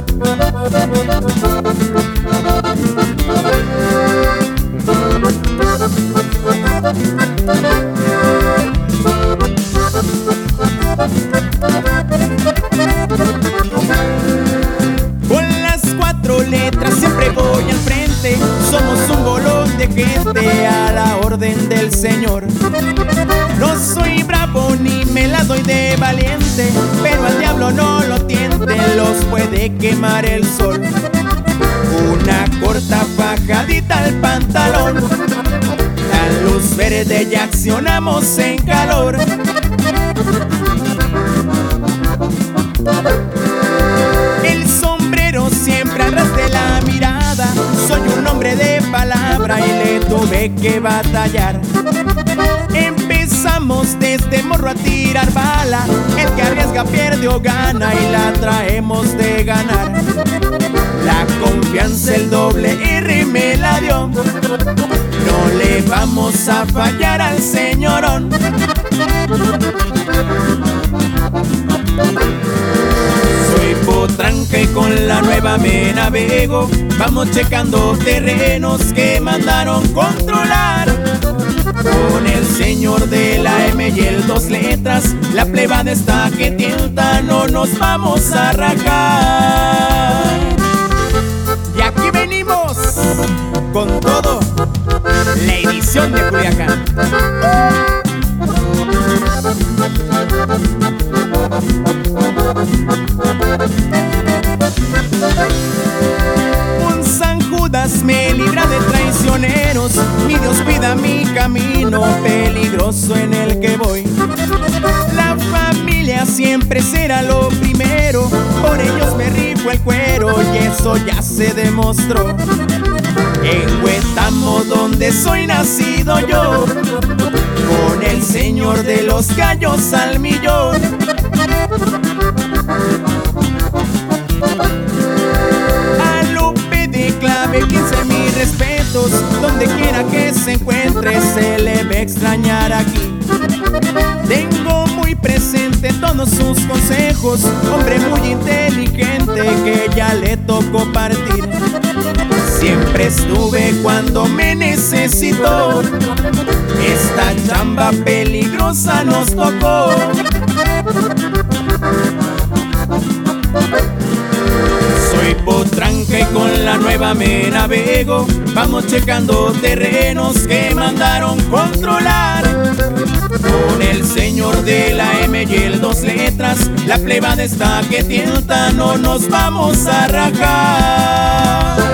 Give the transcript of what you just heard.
Con las 4 letras siempre voy al frente. Somos un bolón de gente a la orden del Señor. No soy bravo ni me la doy de valiente, pero al diablo no lo tiente, los puede quemar el sol. Una corta fajadita al pantalón, la luz verde y accionamos en calor. El sombrero siempre al ras de la mirada. Soy un hombre de palabra y le tuve que batallar. Empezamos desde morro a tirar bala. El que arriesga pierde o gana y la traemos de ganar. La confianza el doble R me la dio. No le vamos a fallar al señorón. Soy potranca y con la nueva me navego. Vamos checando terrenos que mandaron controlar. Con el señor de la M y el 2 letras, la plebada está que tienta, no nos vamos a rajar. Y aquí venimos con todo, la edición de Culiacán. Un San Judas me libra de traicioneros, mi Dios cuida mi camino peligroso en el que voy. La familia siempre será lo primero, por ellos me rifo el cuero y eso ya se demostró. En Huetamo donde soy nacido yo, con el señor de los gallos al millón. A Lupe de Clave 15 mis respetos, donde quiera que se encuentre se le va a extrañar aquí. Tengo muy presente todos sus consejos, hombre muy inteligente que ya le tocó partir. Siempre estuve cuando me necesitó, esta chamba peligrosa nos tocó. Soy potranca y con la nueva me navego. Vamos checando terrenos que mandaron controlar. Con el señor de la M y el 2 letras, la plebada está que tienta, no nos vamos a rajar.